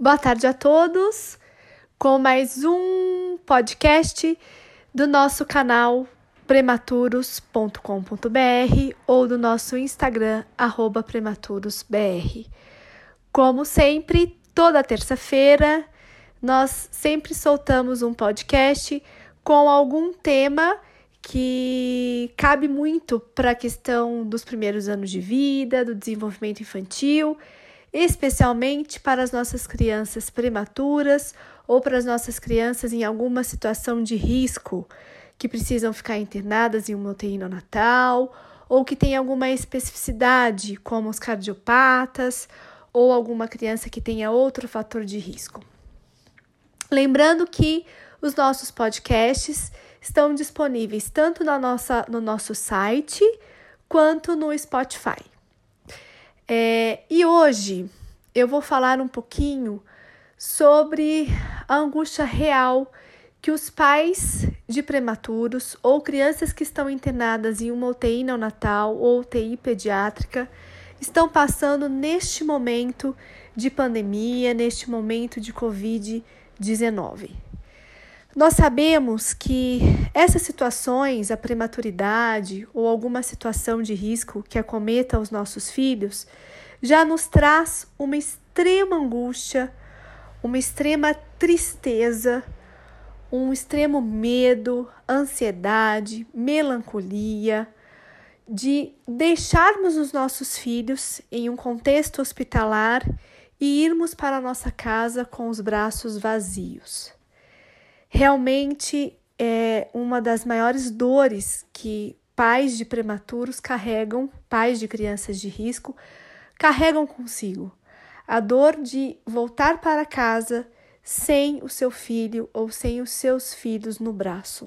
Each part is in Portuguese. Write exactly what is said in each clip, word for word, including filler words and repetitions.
Boa tarde a todos, com mais um podcast do nosso canal prematuros ponto com ponto b r ou do nosso Instagram, arroba prematurosbr. Como sempre, toda terça-feira, nós sempre soltamos um podcast com algum tema que cabe muito para a questão dos primeiros anos de vida, do desenvolvimento infantil, especialmente para as nossas crianças prematuras ou para as nossas crianças em alguma situação de risco, que precisam ficar internadas em uma U T I neonatal, ou que tem alguma especificidade, como os cardiopatas, ou alguma criança que tenha outro fator de risco. Lembrando que os nossos podcasts estão disponíveis tanto na nossa, no nosso site quanto no Spotify. É, e hoje eu vou falar um pouquinho sobre a angústia real que os pais de prematuros ou crianças que estão internadas em uma U T I neonatal ou U T I pediátrica estão passando neste momento de pandemia, neste momento de covid dezenove. Nós sabemos que essas situações, a prematuridade ou alguma situação de risco que acometa os nossos filhos, já nos traz uma extrema angústia, uma extrema tristeza, um extremo medo, ansiedade, melancolia, de deixarmos os nossos filhos em um contexto hospitalar e irmos para a nossa casa com os braços vazios. Realmente é uma das maiores dores que pais de prematuros carregam, pais de crianças de risco, carregam consigo. A dor de voltar para casa sem o seu filho ou sem os seus filhos no braço.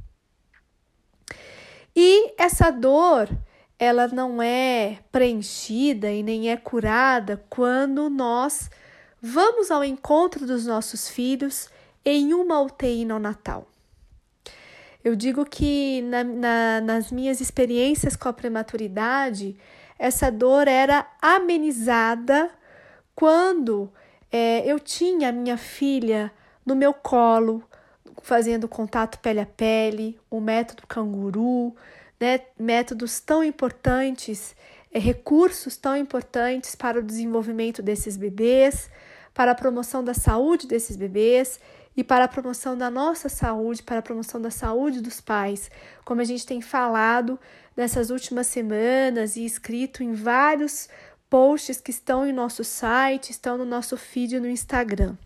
E essa dor, ela não é preenchida e nem é curada quando nós vamos ao encontro dos nossos filhos em uma U T I neonatal. Eu digo que na, na, nas minhas experiências com a prematuridade, essa dor era amenizada quando é, eu tinha a minha filha no meu colo, fazendo contato pele a pele, o método canguru, né, métodos tão importantes, é, recursos tão importantes para o desenvolvimento desses bebês, para a promoção da saúde desses bebês e para a promoção da nossa saúde, para a promoção da saúde dos pais, como a gente tem falado nessas últimas semanas e escrito em vários posts que estão em nosso site, estão no nosso feed no Instagram.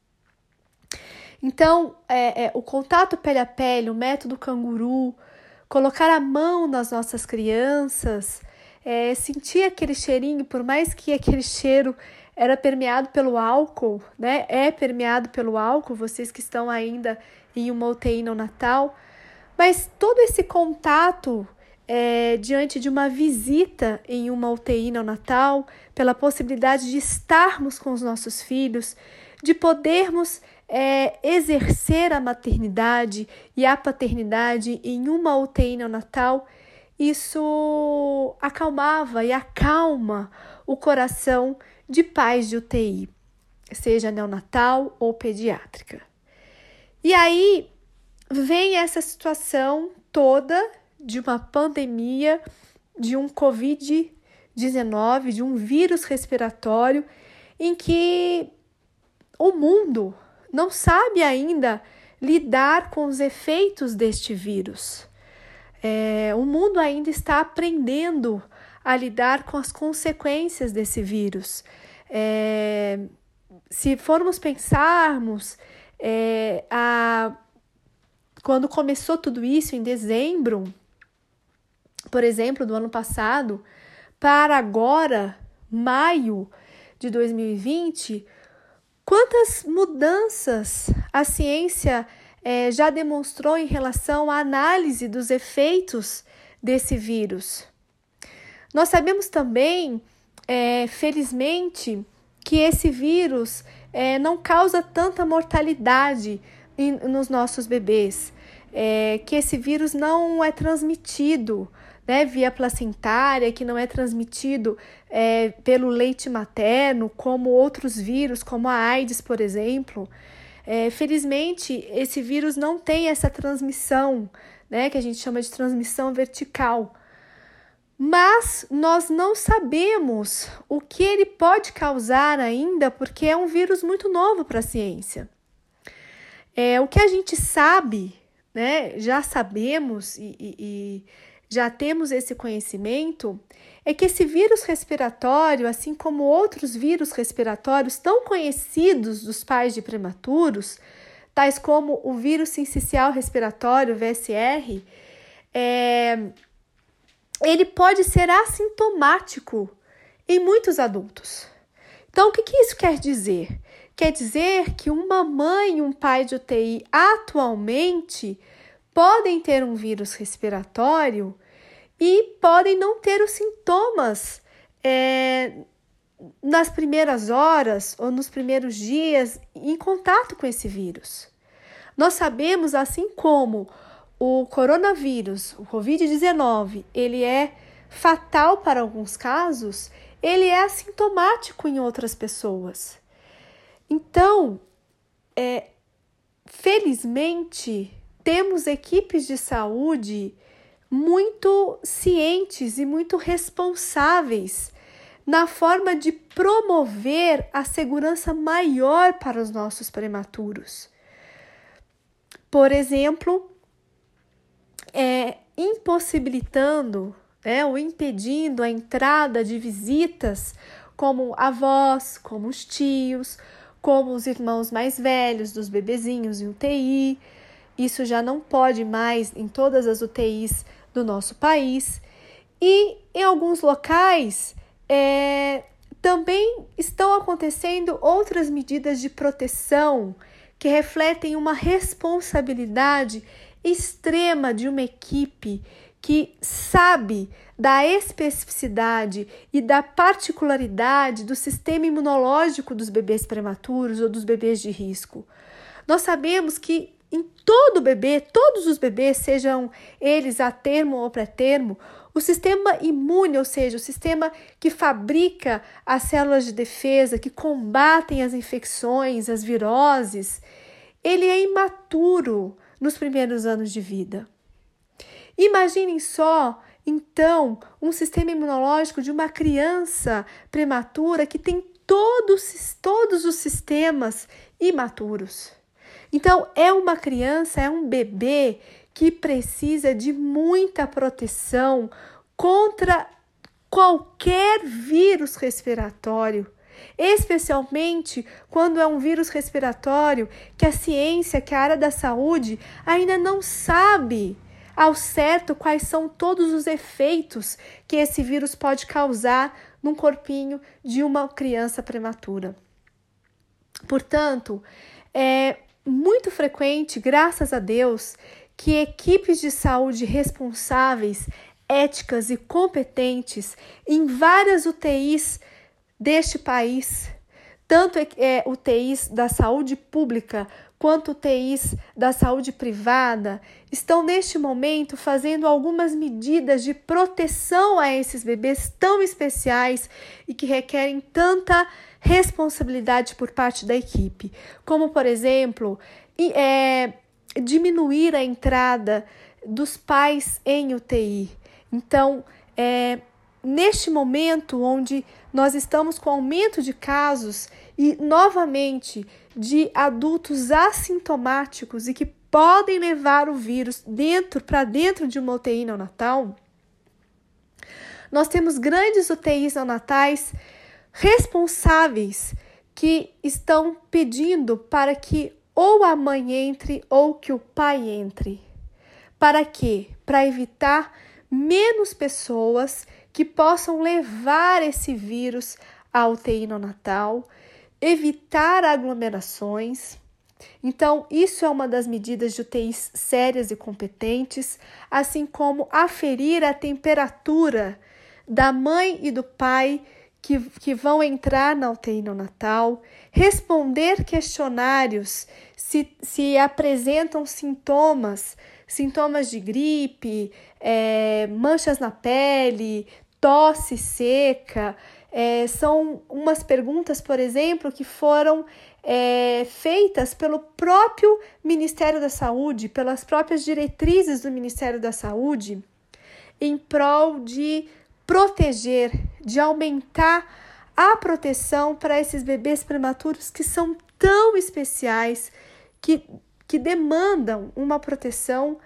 Então, é, é, o contato pele a pele, o método canguru, colocar a mão nas nossas crianças, é, sentir aquele cheirinho, por mais que aquele cheiro era permeado pelo álcool, né? É permeado pelo álcool, vocês que estão ainda em uma U T I neonatal, mas todo esse contato é, diante de uma visita em uma U T I neonatal, pela possibilidade de estarmos com os nossos filhos, de podermos é, exercer a maternidade e a paternidade em uma U T I neonatal, isso acalmava e acalma o coração de pais de U T I, seja neonatal ou pediátrica. E aí vem essa situação toda de uma pandemia, de um covid dezenove, de um vírus respiratório, em que o mundo não sabe ainda lidar com os efeitos deste vírus. É, o mundo ainda está aprendendo a lidar com as consequências desse vírus. É, se formos pensarmos, é, a, quando começou tudo isso em dezembro, por exemplo, do ano passado, para agora, maio de dois mil e vinte, quantas mudanças a ciência é, já demonstrou em relação à análise dos efeitos desse vírus. Nós sabemos também, é, felizmente, que esse vírus é, não causa tanta mortalidade em, nos nossos bebês, é, que esse vírus não é transmitido, né, via placentária, que não é transmitido é, pelo leite materno, como outros vírus, como a AIDS, por exemplo. É, felizmente, esse vírus não tem essa transmissão, né, que a gente chama de transmissão vertical. Mas nós não sabemos o que ele pode causar ainda, porque é um vírus muito novo para a ciência. É, o que a gente sabe, né, já sabemos e, e, e já temos esse conhecimento, é que esse vírus respiratório, assim como outros vírus respiratórios tão conhecidos dos pais de prematuros, tais como o vírus sincicial respiratório, V S R, é, ele pode ser assintomático em muitos adultos. Então, o que, que isso quer dizer? Quer dizer que uma mãe e um pai de U T I atualmente podem ter um vírus respiratório e podem não ter os sintomas é, nas primeiras horas ou nos primeiros dias em contato com esse vírus. Nós sabemos, assim como o coronavírus, o covid dezenove, ele é fatal para alguns casos, ele é assintomático em outras pessoas. Então, é, felizmente, temos equipes de saúde muito cientes e muito responsáveis na forma de promover a segurança maior para os nossos prematuros. Por exemplo, é, impossibilitando, né, ou impedindo a entrada de visitas como avós, como os tios, como os irmãos mais velhos dos bebezinhos em U T I. Isso já não pode mais em todas as U T Is do nosso país. E em alguns locais é, também estão acontecendo outras medidas de proteção que refletem uma responsabilidade extrema de uma equipe que sabe da especificidade e da particularidade do sistema imunológico dos bebês prematuros ou dos bebês de risco. Nós sabemos que em todo bebê, todos os bebês, sejam eles a termo ou pré-termo, o sistema imune, ou seja, o sistema que fabrica as células de defesa, que combatem as infecções, as viroses, ele é imaturo nos primeiros anos de vida. Imaginem só, então, um sistema imunológico de uma criança prematura que tem todos, todos os sistemas imaturos. Então, é uma criança, é um bebê que precisa de muita proteção contra qualquer vírus respiratório, especialmente quando é um vírus respiratório que a ciência, que a área da saúde ainda não sabe ao certo quais são todos os efeitos que esse vírus pode causar num corpinho de uma criança prematura. Portanto, é muito frequente, graças a Deus, que equipes de saúde responsáveis, éticas e competentes em várias U T Is deste país, tanto é, U T Is da saúde pública quanto U T Is da saúde privada, estão neste momento fazendo algumas medidas de proteção a esses bebês tão especiais e que requerem tanta responsabilidade por parte da equipe, como, por exemplo, é, diminuir a entrada dos pais em U T I. Então, é, neste momento onde nós estamos com aumento de casos e, novamente, de adultos assintomáticos e que podem levar o vírus dentro para dentro de uma U T I neonatal, nós temos grandes U T Is neonatais responsáveis que estão pedindo para que ou a mãe entre ou que o pai entre. Para quê? Para evitar menos pessoas que possam levar esse vírus à U T I neonatal, evitar aglomerações. Então, isso é uma das medidas de U T Is sérias e competentes, assim como aferir a temperatura da mãe e do pai que, que vão entrar na U T I neonatal, responder questionários se, se apresentam sintomas sintomas de gripe, é, manchas na pele, tosse seca. É, são umas perguntas, por exemplo, que foram é, feitas pelo próprio Ministério da Saúde, pelas próprias diretrizes do Ministério da Saúde, em prol de proteger, de aumentar a proteção para esses bebês prematuros que são tão especiais, que, que demandam uma proteção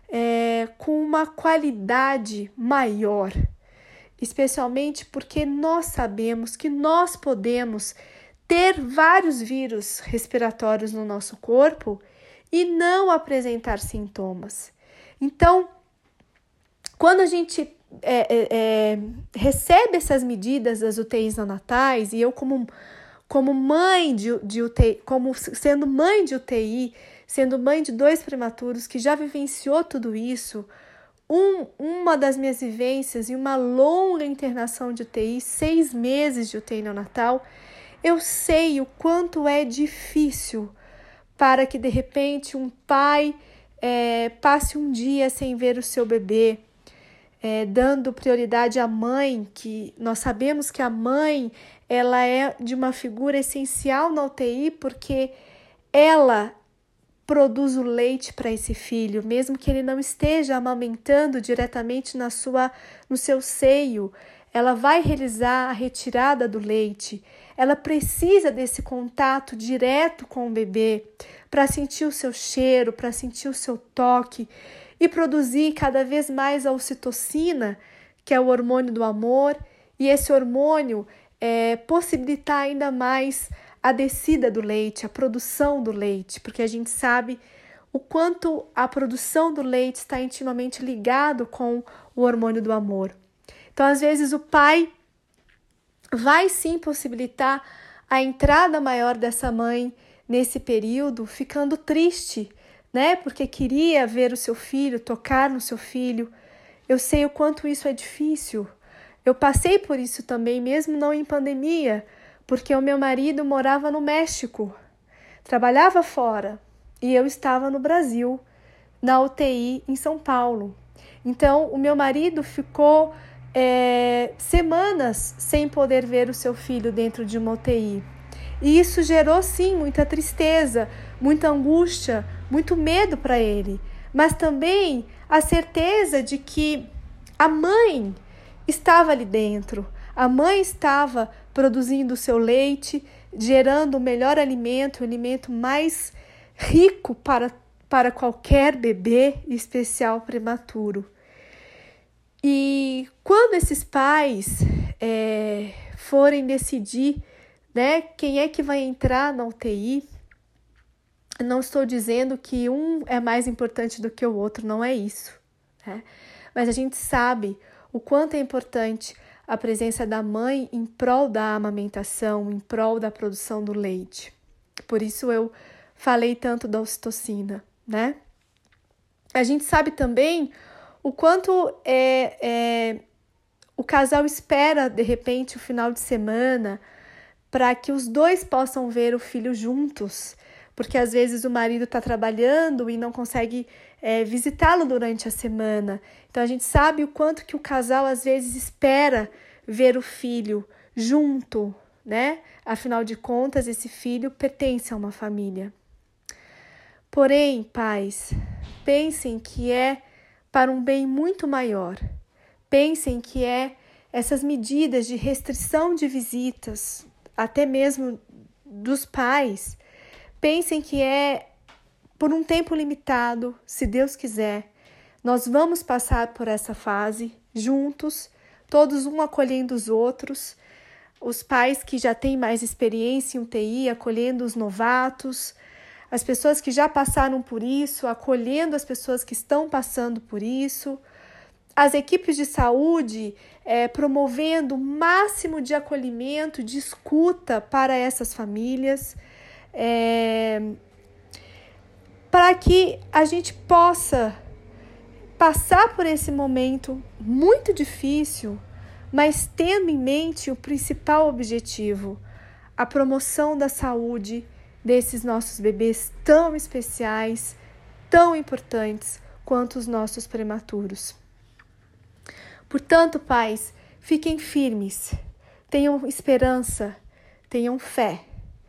é, com uma qualidade maior, especialmente porque nós sabemos que nós podemos ter vários vírus respiratórios no nosso corpo e não apresentar sintomas. Então, quando a gente é, é, é, recebe essas medidas das U T Is neonatais, e eu como, como mãe de, de U T I, como sendo mãe de U T I, sendo mãe de dois prematuros que já vivenciou tudo isso, um, uma das minhas vivências em uma longa internação de U T I, seis meses de U T I neonatal, eu sei o quanto é difícil para que de repente um pai é, passe um dia sem ver o seu bebê, É, dando prioridade à mãe, que nós sabemos que a mãe ela é de uma figura essencial na U T I porque ela produz o leite para esse filho, mesmo que ele não esteja amamentando diretamente na sua, no seu seio, ela vai realizar a retirada do leite, ela precisa desse contato direto com o bebê para sentir o seu cheiro, para sentir o seu toque, e produzir cada vez mais a ocitocina, que é o hormônio do amor, e esse hormônio é, possibilitar ainda mais a descida do leite, a produção do leite, porque a gente sabe o quanto a produção do leite está intimamente ligado com o hormônio do amor. Então, às vezes, o pai vai sim possibilitar a entrada maior dessa mãe nesse período, ficando triste, né? Porque queria ver o seu filho, tocar no seu filho. Eu sei o quanto isso é difícil. Eu passei por isso também, mesmo não em pandemia, porque o meu marido morava no México, trabalhava fora, e eu estava no Brasil, na U T I em São Paulo. Então, o meu marido ficou é, semanas sem poder ver o seu filho dentro de uma U T I. E isso gerou, sim, muita tristeza, muita angústia, muito medo para ele, mas também a certeza de que a mãe estava ali dentro, a mãe estava produzindo o seu leite, gerando o melhor alimento, o alimento mais rico para, para qualquer bebê, em especial prematuro. E quando esses pais é, forem decidir, né, quem é que vai entrar na U T I, não estou dizendo que um é mais importante do que o outro, não é isso, né? Mas a gente sabe o quanto é importante a presença da mãe em prol da amamentação, em prol da produção do leite. Por isso eu falei tanto da ocitocina, né? A gente sabe também o quanto é, é, o casal espera, de repente, o final de semana para que os dois possam ver o filho juntos, porque às vezes o marido está trabalhando e não consegue é, visitá-lo durante a semana. Então a gente sabe o quanto que o casal às vezes espera ver o filho junto, né? Afinal de contas, esse filho pertence a uma família. Porém, pais, pensem que é para um bem muito maior. Pensem que é essas medidas de restrição de visitas, até mesmo dos pais, pensem que é por um tempo limitado, se Deus quiser. Nós vamos passar por essa fase juntos, todos um acolhendo os outros, os pais que já têm mais experiência em U T I, acolhendo os novatos, as pessoas que já passaram por isso, acolhendo as pessoas que estão passando por isso, as equipes de saúde é, promovendo o máximo de acolhimento, de escuta para essas famílias, é, para que a gente possa passar por esse momento muito difícil, mas tendo em mente o principal objetivo, a promoção da saúde desses nossos bebês tão especiais, tão importantes, quanto os nossos prematuros. Portanto, pais, fiquem firmes, tenham esperança, tenham fé.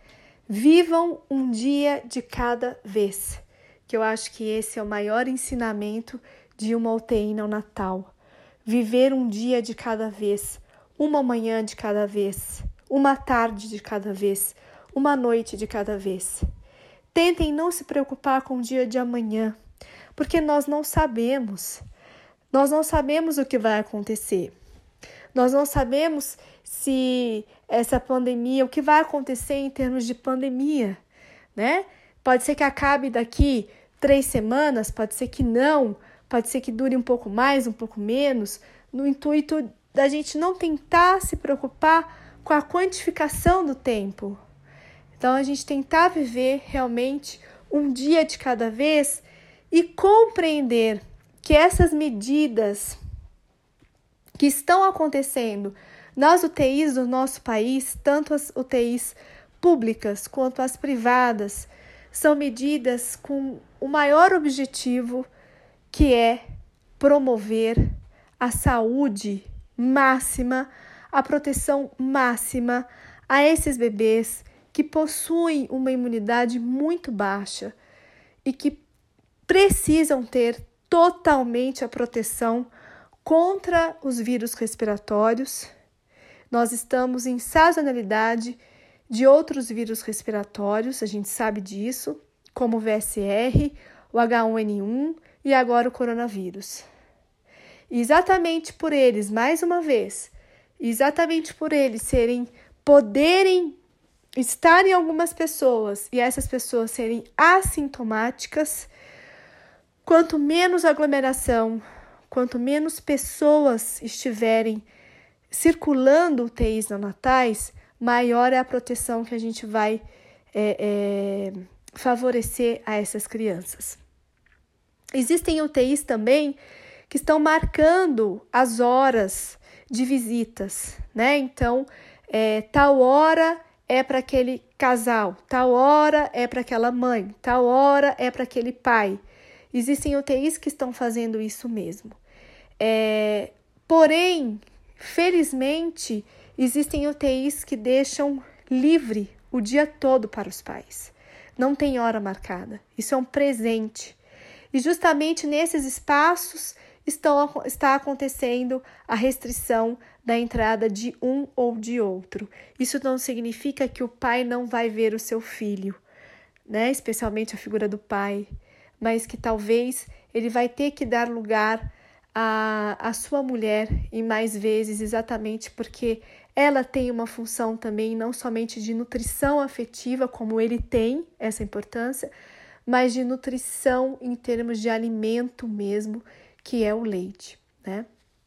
Vivam um dia de cada vez, que eu acho que esse é o maior ensinamento de uma U T I neonatal. Viver um dia de cada vez, uma manhã de cada vez, uma tarde de cada vez, uma noite de cada vez. Tentem não se preocupar com o dia de amanhã, porque nós não sabemos. Nós não sabemos o que vai acontecer. Nós não sabemos se essa pandemia, o que vai acontecer em termos de pandemia, né? Pode ser que acabe daqui três semanas, pode ser que não, pode ser que dure um pouco mais, um pouco menos, no intuito da gente não tentar se preocupar com a quantificação do tempo. Então, a gente tentar viver realmente um dia de cada vez e compreender que essas medidas que estão acontecendo nas U T Is do nosso país, tanto as U T Is públicas quanto as privadas, são medidas com o maior objetivo, que é promover a saúde máxima, a proteção máxima a esses bebês que possuem uma imunidade muito baixa e que precisam ter totalmente a proteção contra os vírus respiratórios. Nós estamos em sazonalidade de outros vírus respiratórios, a gente sabe disso, como o V S R, o H um N um e agora o coronavírus. E exatamente por eles, mais uma vez, exatamente por eles serem, poderem estar em algumas pessoas e essas pessoas serem assintomáticas, quanto menos aglomeração, quanto menos pessoas estiverem circulando U T Is neonatais, maior é a proteção que a gente vai é, é, favorecer a essas crianças. Existem U T Is também que estão marcando as horas de visitas, né? Então, é, tal hora é para aquele casal, tal hora é para aquela mãe, tal hora é para aquele pai. Existem U T Is que estão fazendo isso mesmo. É, porém, felizmente, existem U T Is que deixam livre o dia todo para os pais. Não tem hora marcada. Isso é um presente. E justamente nesses espaços estão, está acontecendo a restrição da entrada de um ou de outro. Isso não significa que o pai não vai ver o seu filho, né? Especialmente a figura do pai, mas que talvez ele vai ter que dar lugar à, à sua mulher em mais vezes, exatamente porque ela tem uma função também não somente de nutrição afetiva, como ele tem essa importância, mas de nutrição em termos de alimento mesmo, que é o leite, né?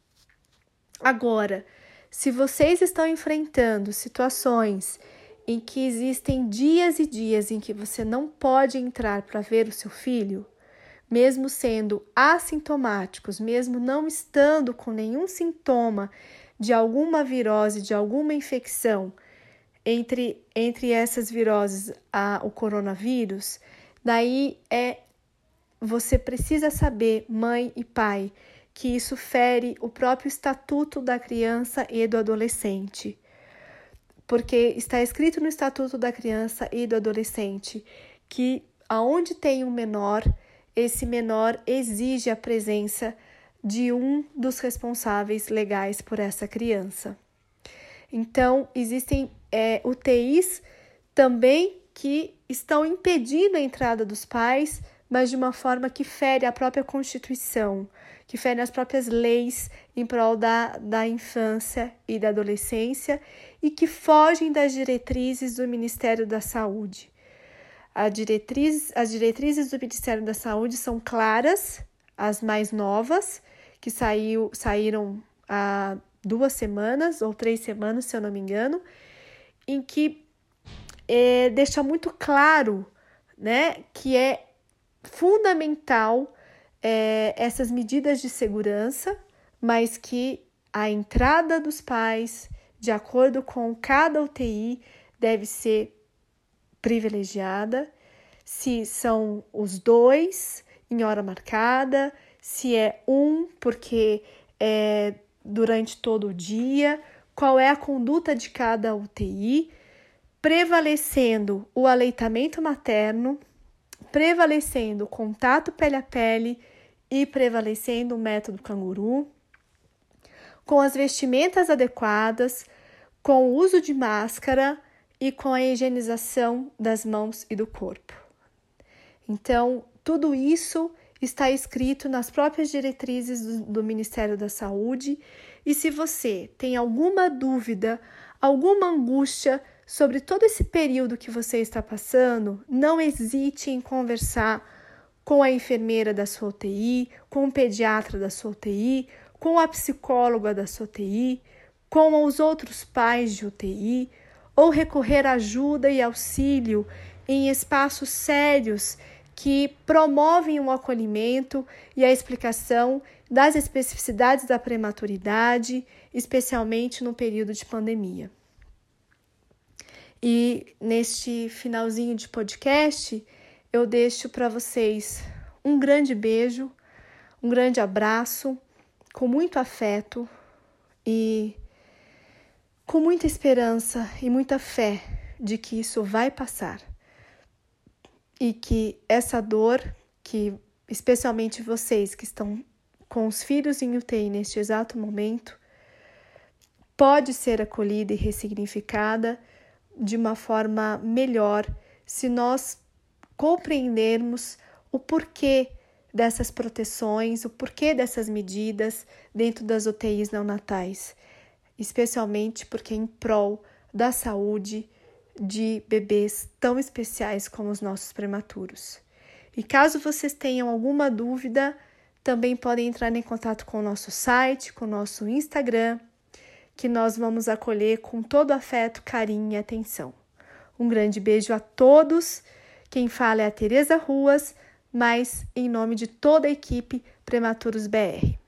Agora, se vocês estão enfrentando situações em que existem dias e dias em que você não pode entrar para ver o seu filho, mesmo sendo assintomáticos, mesmo não estando com nenhum sintoma de alguma virose, de alguma infecção, entre, entre essas viroses, a, o coronavírus, daí é, você precisa saber, mãe e pai, que isso fere o próprio estatuto da criança e do adolescente. Porque está escrito no estatuto da criança e do adolescente que aonde tem um menor, esse menor exige a presença de um dos responsáveis legais por essa criança. Então, existem é, U T Is também que estão impedindo a entrada dos pais, mas de uma forma que fere a própria Constituição, que fere as próprias leis em prol da, da infância e da adolescência e que fogem das diretrizes do Ministério da Saúde. A diretriz, as diretrizes do Ministério da Saúde são claras, as mais novas, que saiu, saíram há duas semanas ou três semanas, se eu não me engano, em que é, deixa muito claro, né, que é fundamental é, essas medidas de segurança, mas que a entrada dos pais, de acordo com cada U T I, deve ser privilegiada. Se são os dois em hora marcada, se é um, porque é durante todo o dia, qual é a conduta de cada U T I, prevalecendo o aleitamento materno, prevalecendo o contato pele a pele e prevalecendo o método canguru, com as vestimentas adequadas, com o uso de máscara e com a higienização das mãos e do corpo. Então, tudo isso está escrito nas próprias diretrizes do, do Ministério da Saúde, e se você tem alguma dúvida, alguma angústia sobre todo esse período que você está passando, não hesite em conversar com a enfermeira da sua U T I, com o pediatra da sua U T I, com a psicóloga da sua U T I, com os outros pais de U T I, ou recorrer à ajuda e auxílio em espaços sérios que promovem o acolhimento e a explicação das especificidades da prematuridade, especialmente no período de pandemia. E neste finalzinho de podcast, eu deixo para vocês um grande beijo, um grande abraço, com muito afeto e com muita esperança e muita fé de que isso vai passar. E que essa dor, que especialmente vocês que estão com os filhos em U T I neste exato momento, pode ser acolhida e ressignificada de uma forma melhor se nós compreendermos o porquê dessas proteções, o porquê dessas medidas dentro das U T Is neonatais, especialmente porque em prol da saúde de bebês tão especiais como os nossos prematuros. E caso vocês tenham alguma dúvida, também podem entrar em contato com o nosso site, com o nosso Instagram, que nós vamos acolher com todo afeto, carinho e atenção. Um grande beijo a todos. Quem fala é a Tereza Ruas, mas em nome de toda a equipe Prematuros B R.